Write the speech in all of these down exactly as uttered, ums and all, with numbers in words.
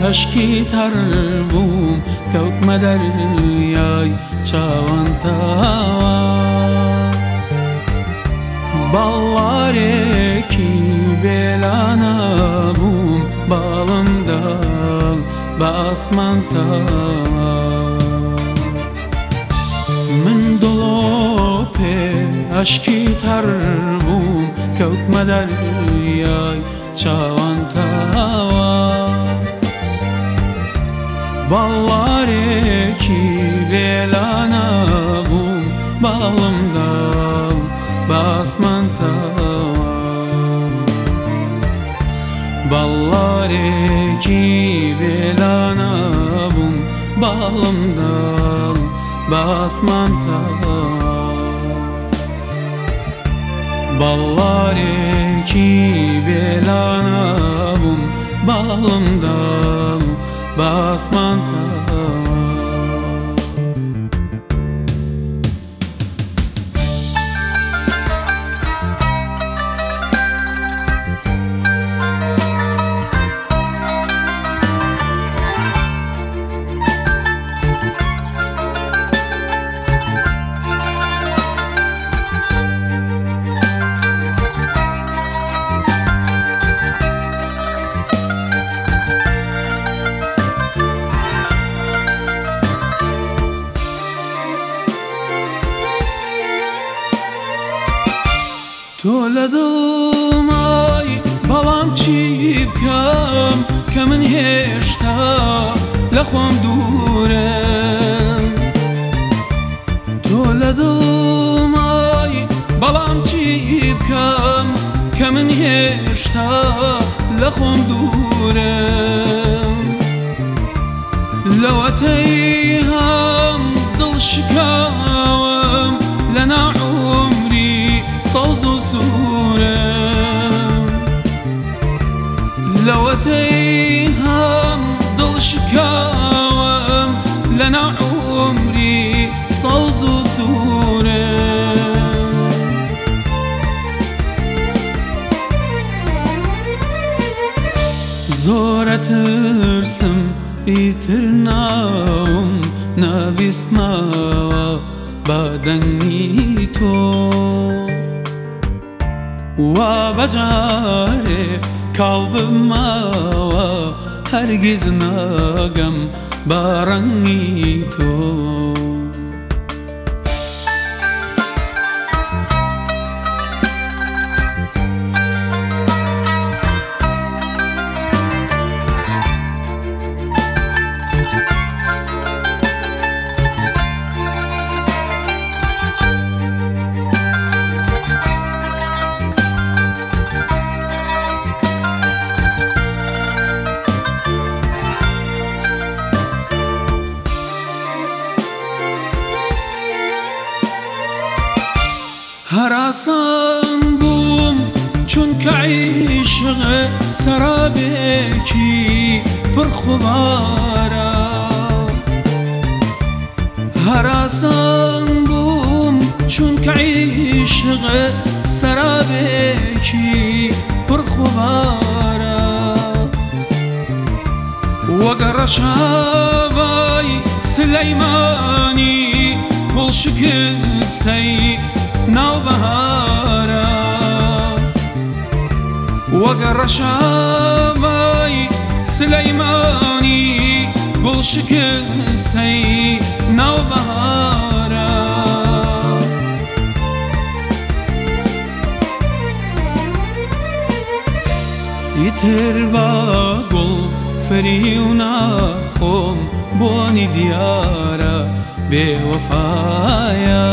ئەشکی تەڕ بووم کەوتمە دەریای چاوەنتاوە باڵارێکی بێلانە بووم باڵمدا بە ئاسمانتاوە من دڵۆپێ ئەشکی تەڕ بووم کەوتمە دەریای چاوەنتاوە باڵارێکی بێلانە بووم باڵمدا بە ئاسمانتاوە باڵارێکی بێلانە بووم باڵمدا بە ئاسمانتاوە باڵارێکی بێلانە بووم باڵمدا بە ئاسمانتاوە تۆ لە دڵمای بەڵام چی بکەم کە من هێشتا لە خۆم دوورم تۆ لە دڵمای بەڵام چی بکەم کە من هێشتا لە خۆم دوورم لەوەتەی هەم دڵشکاوم لە ناعومری سەوز و سوورم لەوەتەی هەم دڵشکاوم لە ناعومری سەوز و سوورم زۆرە ترسم ئیتر ناوم نەبیستمەوە بە دەنگی تۆ وا بەجارێ کاڵ بمەوە هەرگیز ناگەم بە ڕەنگی تۆ هەراسان بووم چونکە عیشق سەرابێکی پڕخوبارە هەراسان بووم چونکە عیشق سەرابێکی پڕخوبارە وەک ڕەشابای سلەیمانی گوڵ شکستەی ناوبەهارە وەک ڕەشابای سلەیمانی گوڵ شکستەی ناوبەهارە ئیتر بە گوڵ فەری و ناخۆم بۆنی دیارە بێوەفایە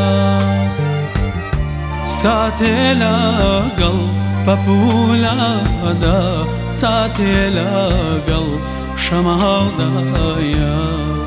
ساتێ لەگەڵ پەپوولەدا ساتێ لەگەڵ شەماڵدایە